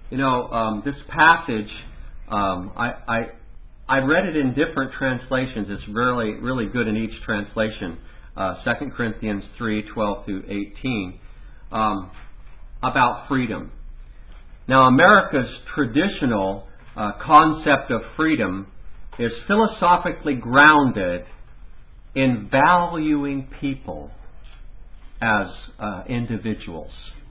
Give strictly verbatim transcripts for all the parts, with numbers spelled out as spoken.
You know, um, this passage, um, I, I I read it in different translations. It's really really good in each translation. Uh, Second Corinthians three twelve through eighteen, um, about freedom. Now, America's traditional uh, concept of freedom is philosophically grounded in valuing people as uh, individuals.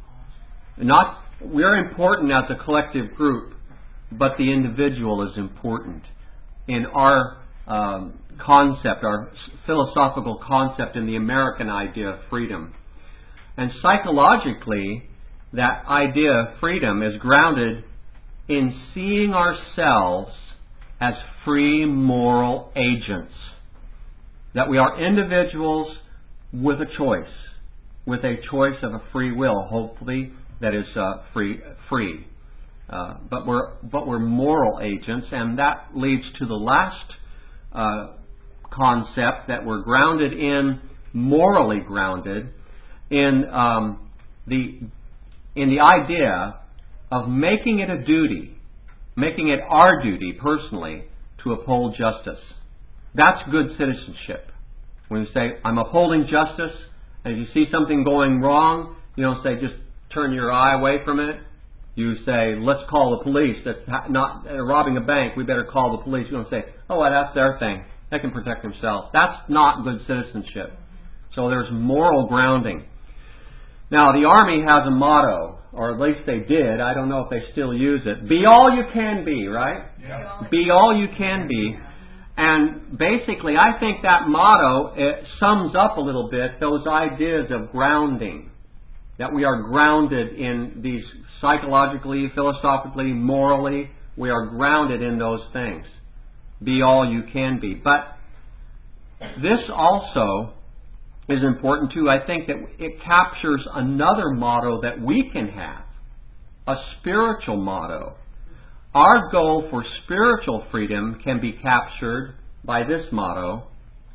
Not we're important as a collective group, but the individual is important in our um, concept, our philosophical concept in the American idea of freedom. And psychologically, that idea of freedom is grounded in seeing ourselves as free moral agents. That we are individuals with a choice, with a choice of a free will, hopefully that is uh, free. free. Uh, but we're but we're moral agents, and that leads to the last uh, concept, that we're grounded in, morally grounded in um, the in the idea of making it a duty, making it our duty personally to uphold justice. That's good citizenship. When you say, I'm upholding justice, and if you see something going wrong, you don't say, just turn your eye away from it. You say, let's call the police. That's not uh, robbing a bank. We better call the police. You don't say, oh, well, that's their thing. They can protect themselves. That's not good citizenship. So there's moral grounding. Now, the Army has a motto, or at least they did. I don't know if they still use it. Be all you can be, right? Yeah. Be all you can be. And basically, I think that motto, it sums up a little bit those ideas of grounding. That we are grounded in these psychologically, philosophically, morally. We are grounded in those things. Be all you can be. But this also is important too. I think that it captures another motto that we can have. A spiritual motto. Our goal for spiritual freedom can be captured by this motto: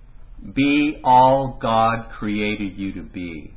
be all God created you to be.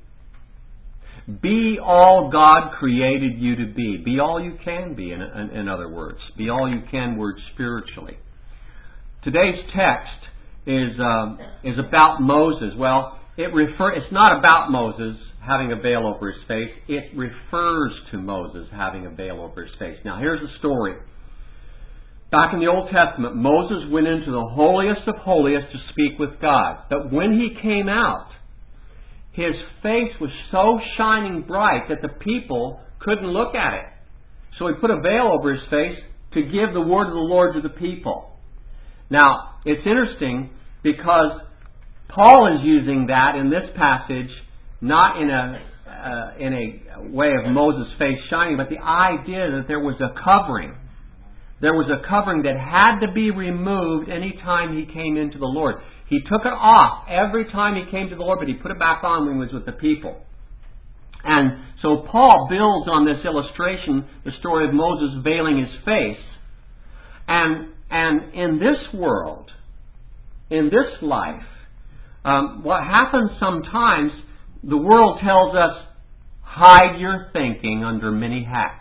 Be all God created you to be. Be all you can be, in, in, in other words. Be all you can, word spiritually. Today's text is um, is about Moses. Well, it refer, it's not about Moses having a veil over his face. It refers to Moses having a veil over his face. Now, here's the story. Back in the Old Testament, Moses went into the holiest of holiest to speak with God. But when he came out, his face was so shining bright that the people couldn't look at it. So he put a veil over his face to give the word of the Lord to the people. Now, it's interesting because Paul is using that in this passage, not in a uh, in a way of Moses' face shining, but the idea that there was a covering. There was a covering that had to be removed any time he came into the Lord. He took it off every time he came to the Lord, but he put it back on when he was with the people. And so Paul builds on this illustration, the story of Moses veiling his face. And and in this world, in this life, um, what happens sometimes, the world tells us, hide your thinking under many hats.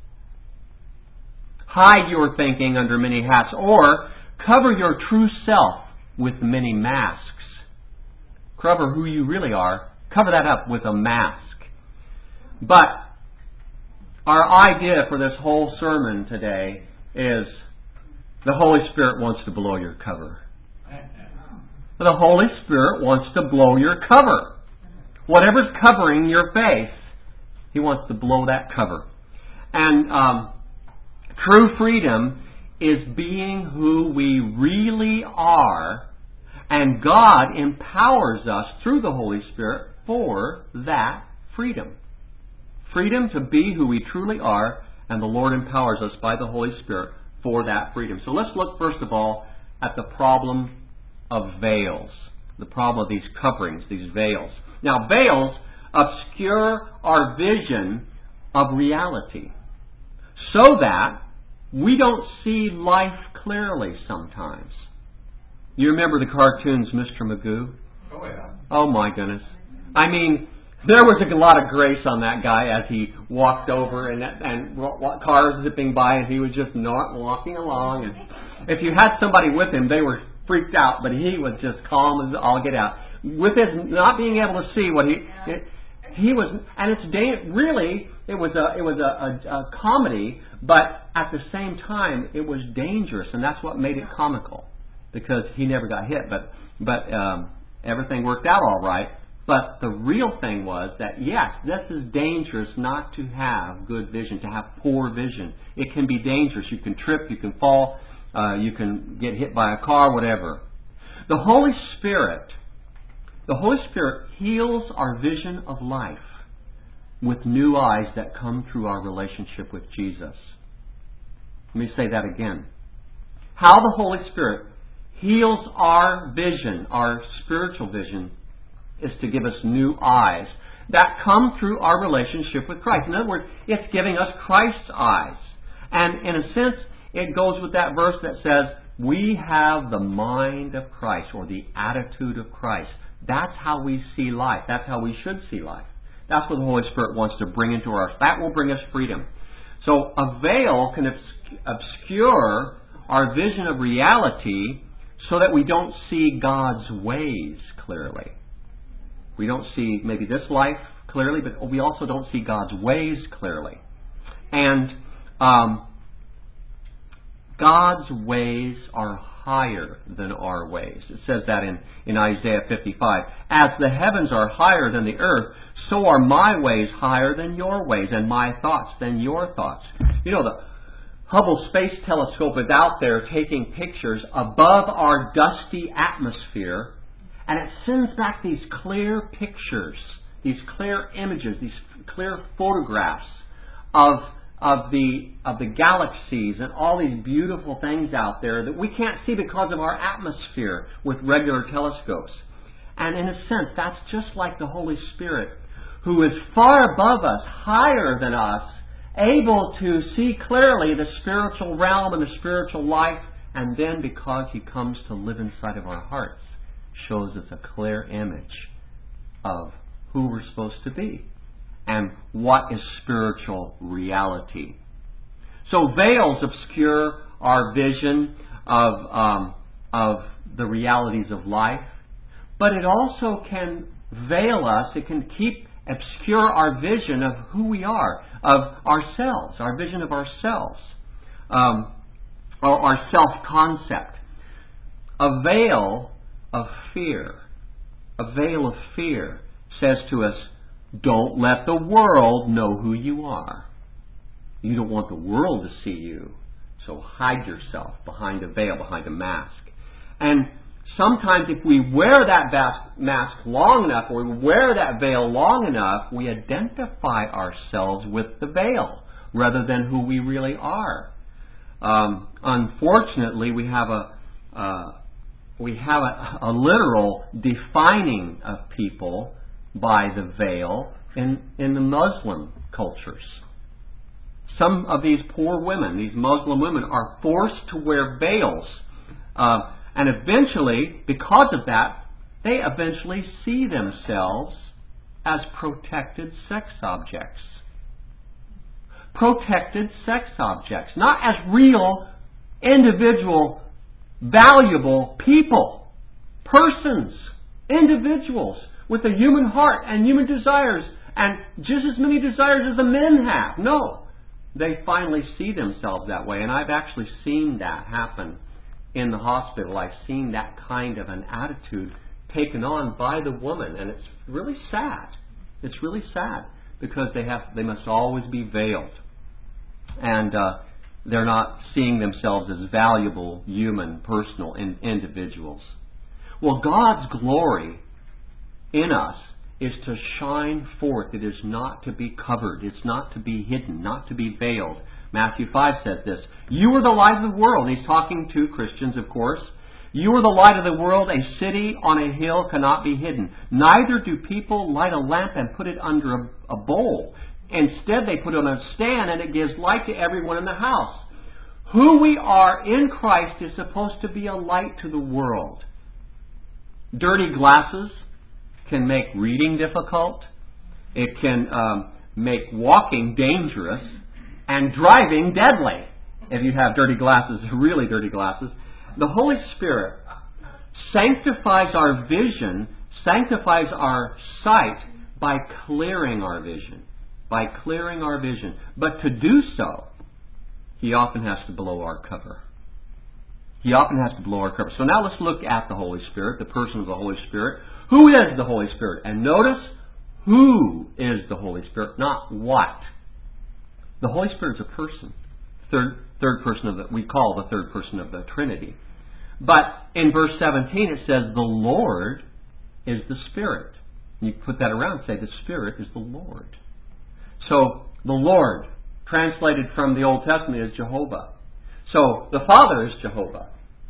Hide your thinking under many hats, or cover your true self with many masks. Cover who you really are. Cover that up with a mask. But our idea for this whole sermon today is the Holy Spirit wants to blow your cover. The Holy Spirit wants to blow your cover. Whatever's covering your face, He wants to blow that cover. And um, true freedom is being who we really are, and God empowers us through the Holy Spirit for that freedom. Freedom to be who we truly are, and the Lord empowers us by the Holy Spirit for that freedom. So let's look first of all at the problem of veils. The problem of these coverings, these veils. Now, veils obscure our vision of reality so that we don't see life clearly sometimes. You remember the cartoons, Mister Magoo? Oh, yeah. Oh, my goodness. I mean, There was a lot of grace on that guy as he walked over and and cars zipping by, and he was just not walking along. And if you had somebody with him, they were freaked out, but he was just calm as all get out. With his not being able to see what he he was, and it's da- really it was a it was a, a, a comedy, but at the same time it was dangerous, and that's what made it comical, because he never got hit, but but um, everything worked out all right. But the real thing was that, yes, this is dangerous not to have good vision, to have poor vision. It can be dangerous. You can trip, you can fall, uh, you can get hit by a car, whatever. The Holy Spirit, the Holy Spirit heals our vision of life with new eyes that come through our relationship with Jesus. Let me say that again. How the Holy Spirit heals our vision, our spiritual vision, is to give us new eyes that come through our relationship with Christ. In other words, it's giving us Christ's eyes. And in a sense, it goes with that verse that says, we have the mind of Christ, or the attitude of Christ. That's how we see life. That's how we should see life. That's what the Holy Spirit wants to bring into our life. That will bring us freedom. So a veil can obscure our vision of reality so that we don't see God's ways clearly. We don't see maybe this life clearly, but we also don't see God's ways clearly. And um, God's ways are higher than our ways. It says that in, in Isaiah fifty-five. As the heavens are higher than the earth, so are my ways higher than your ways, and my thoughts than your thoughts. You know, the Hubble Space Telescope is out there taking pictures above our dusty atmosphere, and it sends back these clear pictures, these clear images, these clear photographs of of the of the galaxies and all these beautiful things out there that we can't see because of our atmosphere with regular telescopes. And in a sense, that's just like the Holy Spirit, who is far above us, higher than us, able to see clearly the spiritual realm and the spiritual life, and then because He comes to live inside of our hearts, shows us a clear image of who we're supposed to be and what is spiritual reality. So veils obscure our vision of um, of the realities of life, but it also can veil us. It can keep obscure our vision of who we are, of ourselves, our vision of ourselves, um, or our self-concept. A veil of fear, a veil of fear says to us, don't let the world know who you are. You don't want the world to see you, so hide yourself behind a veil, behind a mask. And sometimes if we wear that mask long enough, or we wear that veil long enough, we identify ourselves with the veil rather than who we really are. Um, unfortunately, we have a uh, we have a, a literal defining of people by the veil in, in the Muslim cultures. Some of these poor women, these Muslim women, are forced to wear veils. Uh, and eventually, because of that, they eventually see themselves as protected sex objects. Protected sex objects. Not as real, individual, valuable people. Persons. Individuals. With a human heart and human desires, and just as many desires as the men have. No. They finally see themselves that way, and I've actually seen that happen in the hospital. I've seen that kind of an attitude taken on by the woman, and it's really sad. It's really sad, because they have they must always be veiled, and uh, they're not seeing themselves as valuable, human, personal in, individuals. Well, God's glory in us is to shine forth. It is not to be covered. It's not to be hidden, not to be veiled. Matthew five says this, you are the light of the world. And He's talking to Christians, of course. You are the light of the world. A city on a hill cannot be hidden. Neither do people light a lamp and put it under a, a bowl. Instead, they put it on a stand, and it gives light to everyone in the house. Who we are in Christ is supposed to be a light to the world. Dirty glasses can make reading difficult. It can um, make walking dangerous and driving deadly. If you have dirty glasses, really dirty glasses. The Holy Spirit sanctifies our vision, sanctifies our sight by clearing our vision. By clearing our vision. But to do so, He often has to blow our cover. He often has to blow our cover. So now let's look at the Holy Spirit, the person of the Holy Spirit. Who is the Holy Spirit? And notice, who is the Holy Spirit, not what. The Holy Spirit is a person. Third, third person of the, we call the third person of the Trinity. But in verse seventeen it says, the Lord is the Spirit. And you put that around and say, the Spirit is the Lord. So, the Lord, translated from the Old Testament, is Jehovah. So, the Father is Jehovah.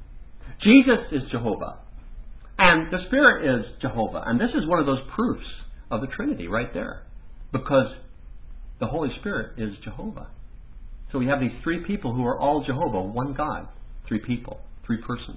Jesus is Jehovah. And the Spirit is Jehovah. And this is one of those proofs of the Trinity right there. Because the Holy Spirit is Jehovah. So we have these three people who are all Jehovah, one God. Three people, three persons.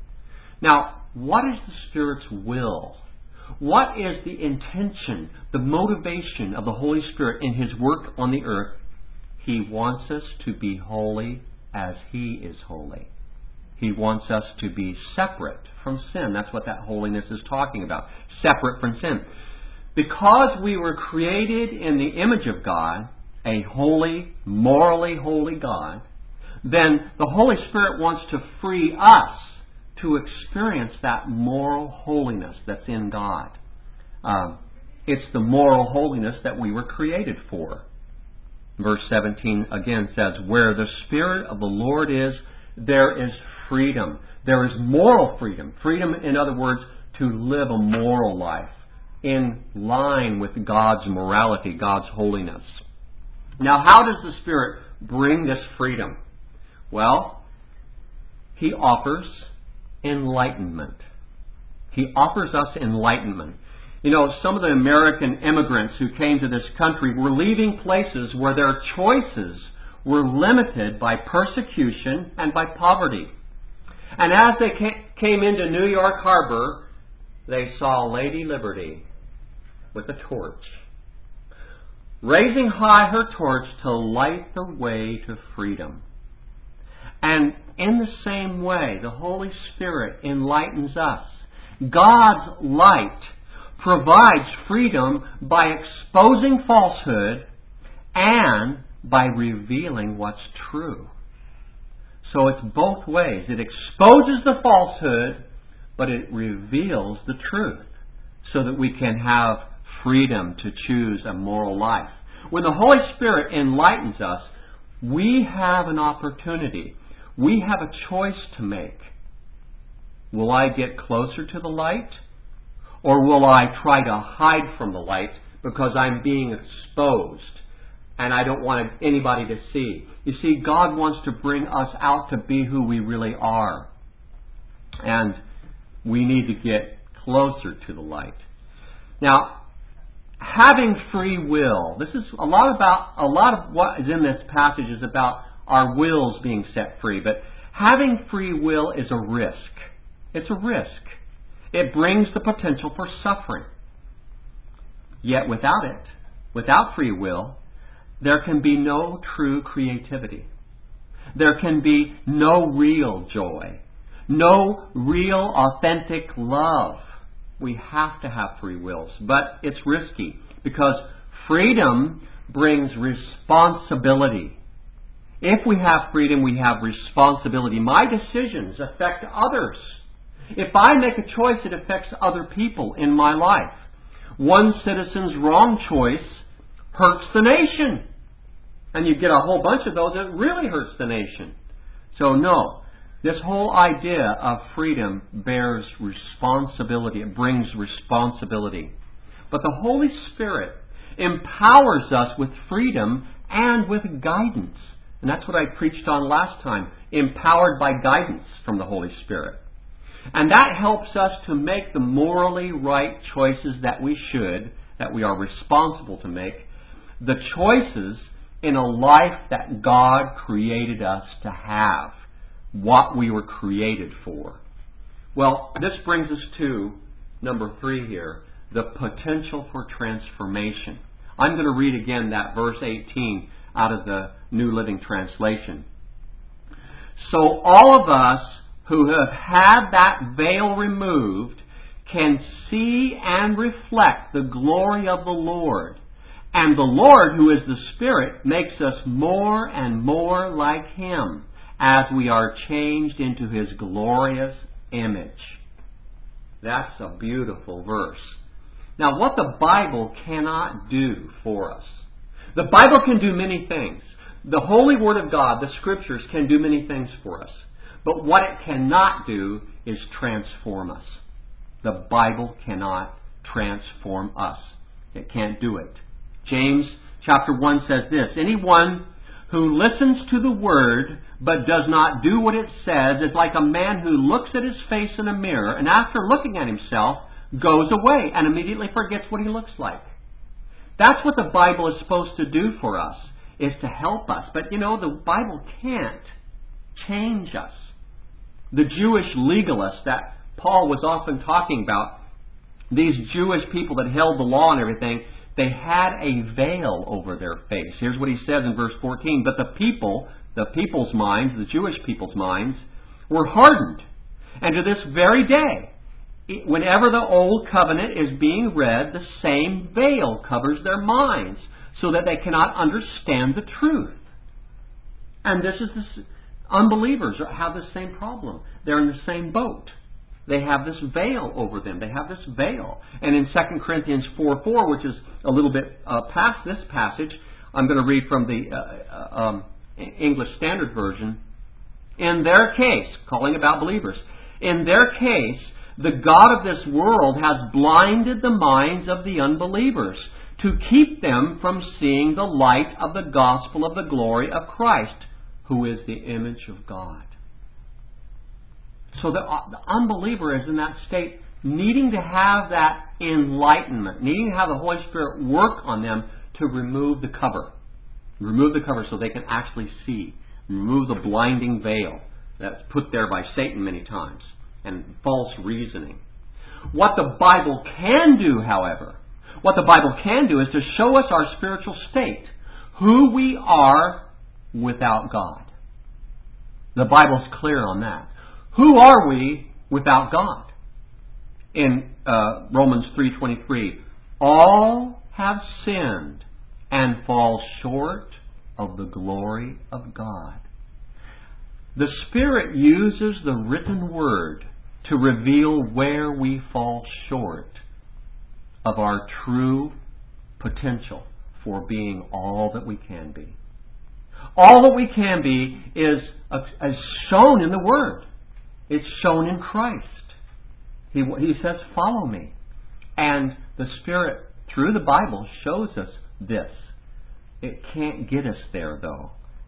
Now, what is the Spirit's will? What is the intention, the motivation of the Holy Spirit in His work on the earth? He wants us to be holy as He is holy. He wants us to be separate from sin. That's what that holiness is talking about. Separate from sin. Because we were created in the image of God, a holy, morally holy God, then the Holy Spirit wants to free us to experience that moral holiness that's in God. Um, it's the moral holiness that we were created for. Verse seventeen again says, where the Spirit of the Lord is, there is freedom. There is moral freedom. Freedom, in other words, to live a moral life in line with God's morality, God's holiness. Now, how does the Spirit bring this freedom? Well, He offers enlightenment. He offers us enlightenment. You know, some of the American immigrants who came to this country were leaving places where their choices were limited by persecution and by poverty. And as they came into New York Harbor, they saw Lady Liberty with a torch, raising high her torch to light the way to freedom. And in the same way, the Holy Spirit enlightens us. God's light provides freedom by exposing falsehood and by revealing what's true. So it's both ways. It exposes the falsehood, but it reveals the truth so that we can have freedom to choose a moral life. When the Holy Spirit enlightens us, we have an opportunity. We have a choice to make. Will I get closer to the light? Or will I try to hide from the light because I'm being exposed and I don't want anybody to see? You see, God wants to bring us out to be who we really are. And we need to get closer to the light. Now, having free will. This is a lot about, a lot of what is in this passage is about our wills being set free. But having free will is a risk. It's a risk. It brings the potential for suffering. Yet without it, without free will, there can be no true creativity. There can be no real joy. No real authentic love. We have to have free wills. But it's risky because freedom brings responsibility. If we have freedom, we have responsibility. My decisions affect others. If I make a choice, it affects other people in my life. One citizen's wrong choice hurts the nation. And you get a whole bunch of those that really hurts the nation. So no, this whole idea of freedom bears responsibility. It brings responsibility. But the Holy Spirit empowers us with freedom and with guidance. And that's what I preached on last time. Empowered by guidance from the Holy Spirit. And that helps us to make the morally right choices that we should, that we are responsible to make. The choices in a life that God created us to have. What we were created for. Well, this brings us to number three here. The potential for transformation. I'm going to read again that verse eighteen out of the New Living Translation. So all of us who have had that veil removed can see and reflect the glory of the Lord. And the Lord, who is the Spirit, makes us more and more like Him as we are changed into His glorious image. That's a beautiful verse. Now, what the Bible cannot do for us. The Bible can do many things. The Holy Word of God, the Scriptures, can do many things for us. But what it cannot do is transform us. The Bible cannot transform us. It can't do it. James chapter one says this, anyone who listens to the Word but does not do what it says is like a man who looks at his face in a mirror and after looking at himself goes away and immediately forgets what he looks like. That's what the Bible is supposed to do for us, is to help us. But you know, the Bible can't change us. The Jewish legalists that Paul was often talking about, these Jewish people that held the law and everything, they had a veil over their face. Here's what he says in verse fourteen. But the people, the people's minds, the Jewish people's minds, were hardened. And to this very day, whenever the Old Covenant is being read, the same veil covers their minds so that they cannot understand the truth. And this is the unbelievers have the same problem. They're in the same boat. They have this veil over them. They have this veil. And in Second Corinthians four four, which is a little bit uh, past this passage, I'm going to read from the uh, um, English Standard Version. In their case, calling about believers, in their case, the God of this world has blinded the minds of the unbelievers to keep them from seeing the light of the gospel of the glory of Christ, who is the image of God. So the, the unbeliever is in that state, needing to have that enlightenment, needing to have the Holy Spirit work on them to remove the cover. Remove the cover so they can actually see. Remove the blinding veil that's put there by Satan many times, and false reasoning. What the Bible can do, however, what the Bible can do is to show us our spiritual state, who we are without God. The Bible's clear on that. Who are we without God? In uh, Romans three twenty-three, all have sinned and fall short of the glory of God. The Spirit uses the written Word to reveal where we fall short of our true potential for being all that we can be. All that we can be is, is shown in the Word. It's shown in Christ. He, he says, follow me. And the Spirit, through the Bible, shows us this. It can't get us there, though.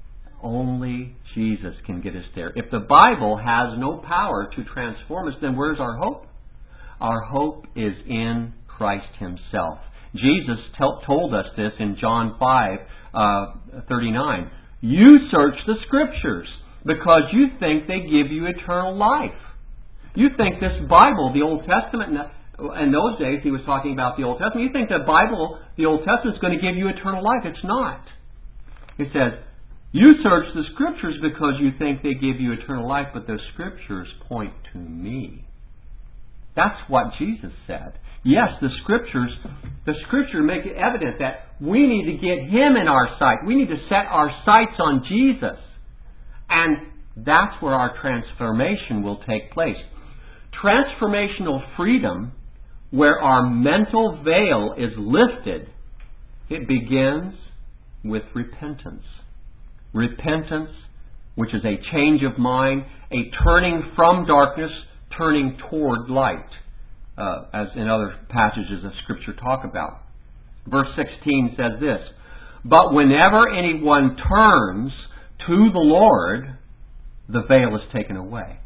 Only Jesus can get us there. If the Bible has no power to transform us, then where's our hope? Our hope is in Christ Himself. Jesus tell, told us this in John five thirty-nine. You search the Scriptures because you think they give you eternal life. You think this Bible, the Old Testament, in those days he was talking about the Old Testament, you think the Bible, the Old Testament, is going to give you eternal life. It's not. It says, you search the Scriptures because you think they give you eternal life, but the Scriptures point to me. That's what Jesus said. Yes, the Scriptures, the Scripture make it evident that we need to get Him in our sight. We need to set our sights on Jesus. And that's where our transformation will take place. Transformational freedom, where our mental veil is lifted, it begins with repentance. Repentance, which is a change of mind, a turning from darkness, turning toward light, uh, as in other passages of Scripture talk about. Verse sixteen says this, but whenever anyone turns to the Lord, the veil is taken away.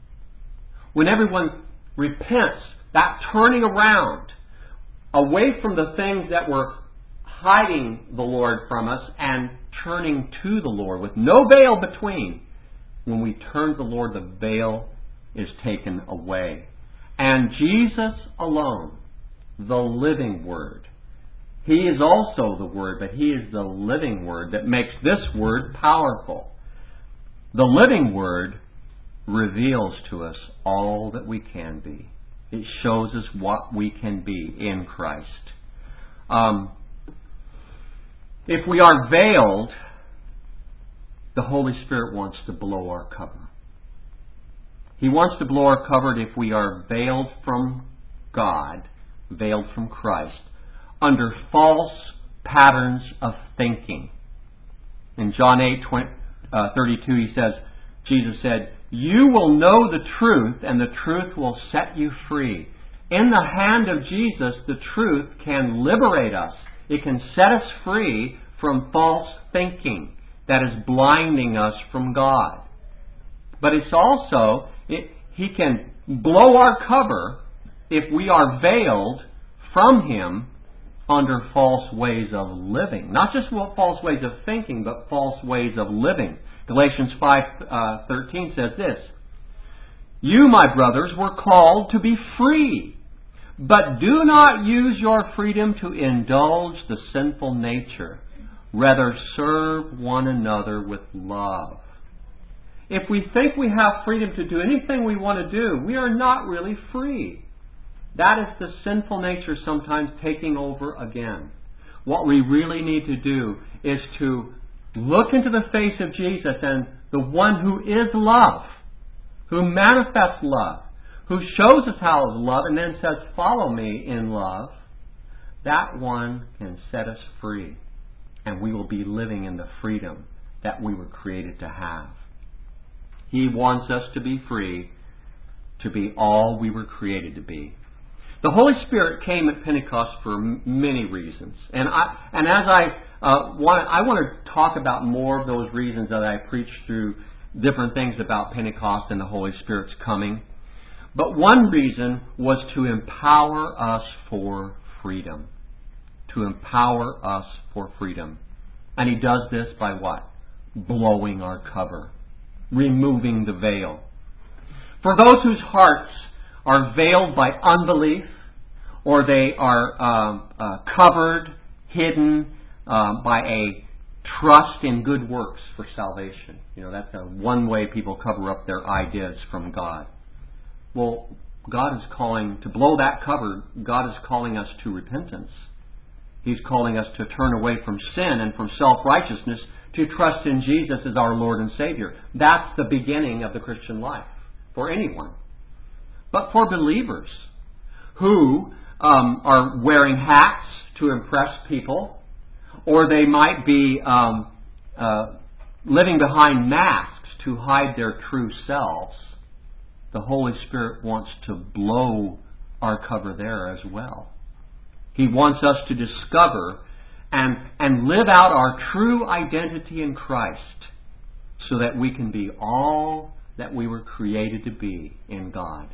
When everyone repents, that turning around, away from the things that were hiding the Lord from us and turning to the Lord with no veil between, when we turn to the Lord, the veil is taken away. And Jesus alone, the living Word, He is also the Word, but He is the living Word that makes this Word powerful. The living Word reveals to us all that we can be. It shows us what we can be in Christ. Um, if we are veiled, the Holy Spirit wants to blow our cover. He wants to blow our cover if we are veiled from God, veiled from Christ, under false patterns of thinking. In John eight thirty-two, he says, Jesus said, "You will know the truth, and the truth will set you free." In the hand of Jesus, the truth can liberate us. It can set us free from false thinking that is blinding us from God. But it's also, it, He can blow our cover if we are veiled from Him under false ways of living. Not just false ways of thinking, but false ways of living. Galatians five thirteen says this, "You, my brothers, were called to be free, but do not use your freedom to indulge the sinful nature. Rather, serve one another with love." If we think we have freedom to do anything we want to do, we are not really free. That is the sinful nature sometimes taking over again. What we really need to do is to look into the face of Jesus and the one who is love, who manifests love, who shows us how to love and then says, "Follow me in love." That one can set us free, and we will be living in the freedom that we were created to have. He wants us to be free, to be all we were created to be. The Holy Spirit came at Pentecost for many reasons, and I and as I uh, want, I want to talk about more of those reasons that I preached through different things about Pentecost and the Holy Spirit's coming. But one reason was to empower us for freedom, to empower us for freedom, and He does this by what? Blowing our cover, removing the veil. For those whose hearts are veiled by unbelief, or they are um, uh, covered, hidden um, by a trust in good works for salvation. You know, that's a one way people cover up their ideas from God. Well, God is calling, to blow that cover, God is calling us to repentance. He's calling us to turn away from sin and from self-righteousness to trust in Jesus as our Lord and Savior. That's the beginning of the Christian life for anyone. But for believers who um, are wearing hats to impress people, or they might be um, uh, living behind masks to hide their true selves, the Holy Spirit wants to blow our cover there as well. He wants us to discover and, and live out our true identity in Christ so that we can be all that we were created to be in God.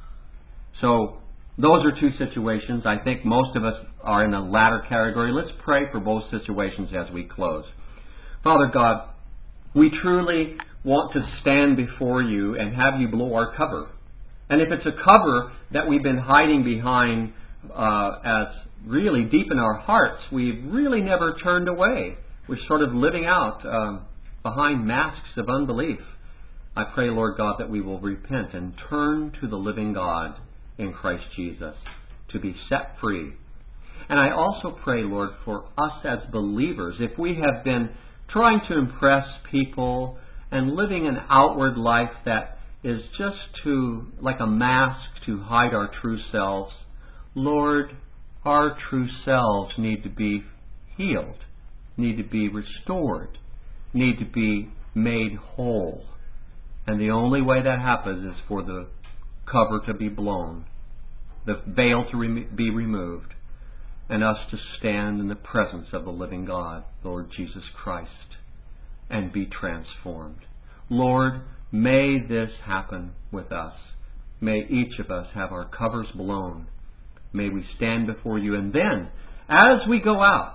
So those are two situations. I think most of us are in the latter category. Let's pray for both situations as we close. Father God, we truly want to stand before you and have you blow our cover. And if it's a cover that we've been hiding behind uh, as really deep in our hearts, we've really never turned away. We're sort of living out um, behind masks of unbelief. I pray, Lord God, that we will repent and turn to the living God in Christ Jesus to be set free. And I also pray, Lord, for us as believers, if we have been trying to impress people and living an outward life that is just to, like a mask to hide our true selves, Lord, our true selves need to be healed, need to be restored, need to be made whole. And the only way that happens is for the cover to be blown, the veil to re- be removed, and us to stand in the presence of the living God, Lord Jesus Christ, and be transformed. Lord, may this happen with us. May each of us have our covers blown. May we stand before you, and then, as we go out,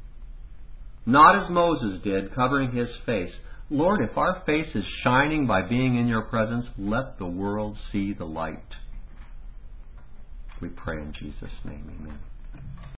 not as Moses did, covering his face, Lord, if our face is shining by being in your presence, let the world see the light. We pray in Jesus' name, amen.